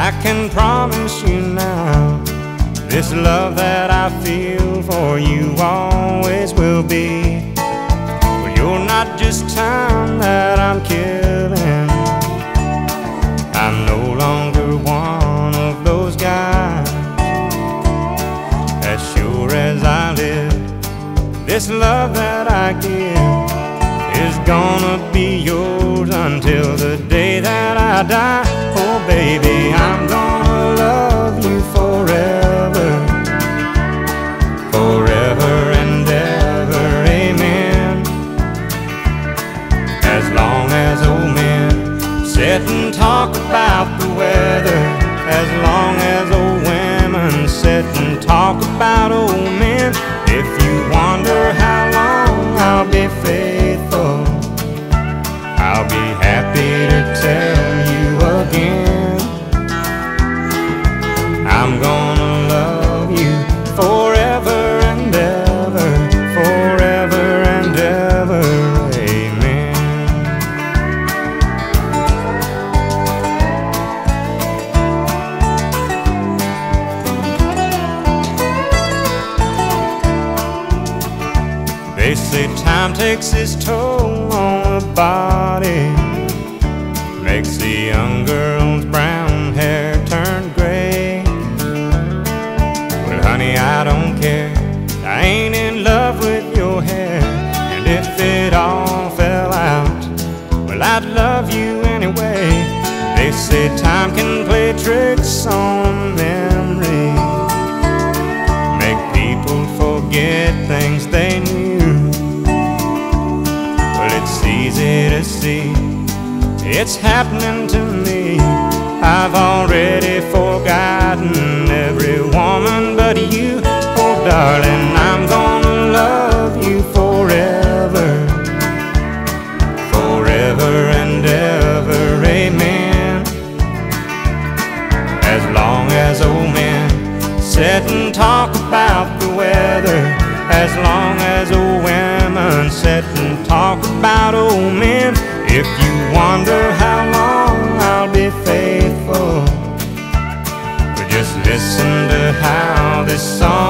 I can promise you now, this love that I feel for you always will be. Well, you're not just time that I'm killing. I'm no longer one of those guys. As sure as I live, this love that I give is gonna be yours until the day that I die. Oh baby, I'm gonna love you forever, forever and ever, amen. As long as old men sit and talk about the weather, as long as old women sit and talk about old men. If you wonder how long I'll be faithful, I'll be happy to tell you again. I'm gonna love you forever and ever, forever and ever, amen. They say time takes its toll on the body, makes the young girl's brown hair turn gray. Well honey, I don't care, I ain't in love with your hair. And if it all fell out, well I'd love you anyway. They say time can play tricks on memory, make people forget things they knew. It's easy to see, it's happening to me. I've already forgotten every woman but you. Oh darling, I'm gonna love you forever, forever and ever, amen. As long as old men sit and talk about the weather, as long as old women sit and talk about old men. If you wonder how long I'll be faithful, well, just listen to how this song